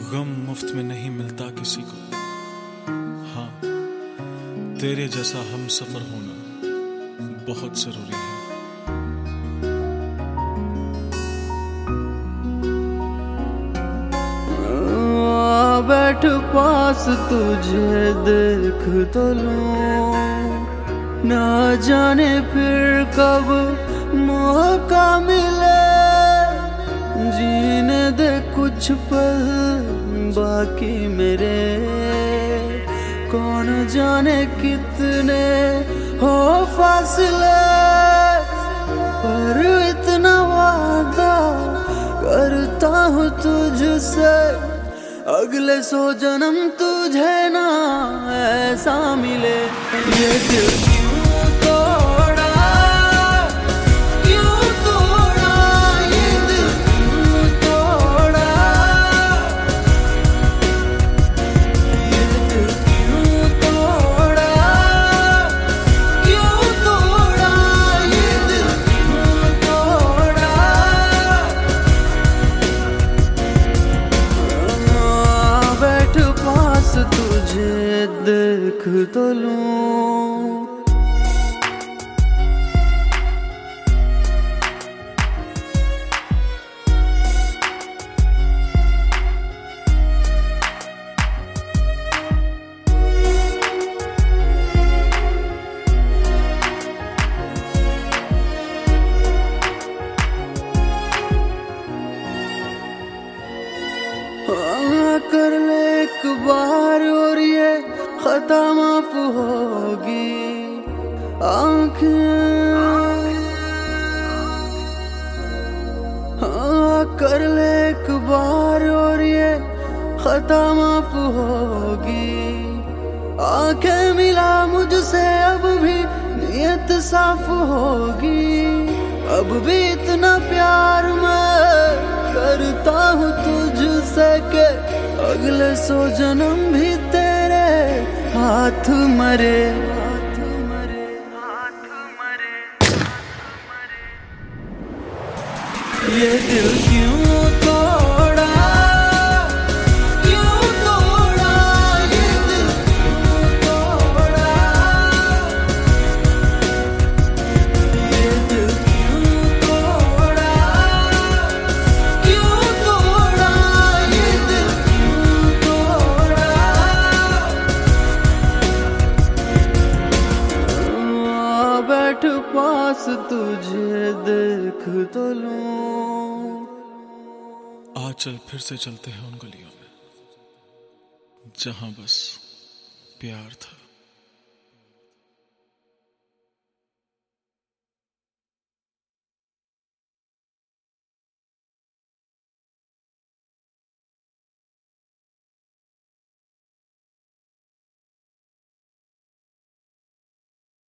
गम मुफ्त में नहीं मिलता किसी को। हाँ, तेरे जैसा हम सफर होना बहुत जरूरी है। बैठ पास तुझे देख तो लूं, ना जाने फिर कब मौका मिले, जीने दे कुछ पल बाकी मेरे, कौन जाने कितने हो फासले, पर इतना वादा करता हूँ तुझसे, अगले 100 जन्म तुझे ना ऐसा मिले। ये दिल क्यों तोड़ा, क्यों तोड़ा, ये दिल क्यों तोड़ा, ये दिल क्यों तोड़ा, क्यों तोड़ा, ये दिल क्यों तोड़ा। बैठ पास तुझे देख तो लूं, कर ले एक बार और ये खता माफ होगी, आँखें कर ले एक बार और ये खता माफ होगी, आँखें मिला मुझसे अब भी नियत साफ होगी, अब भी इतना प्यार मैं करता हूँ तुझसे के अगले 100 जन्म भी तेरे हाथ मरे। ये दिल क्यों तोड़ा, क्यों तोड़ा, ये दिल क्यों तोड़ा, ये दिल क्यों तोड़ा, क्यों तोड़ा, ये दिल क्यों तोड़ा। बैठ पास तुझे देख तो लूं, आ चल फिर से चलते हैं उन गलियों में जहां बस प्यार था।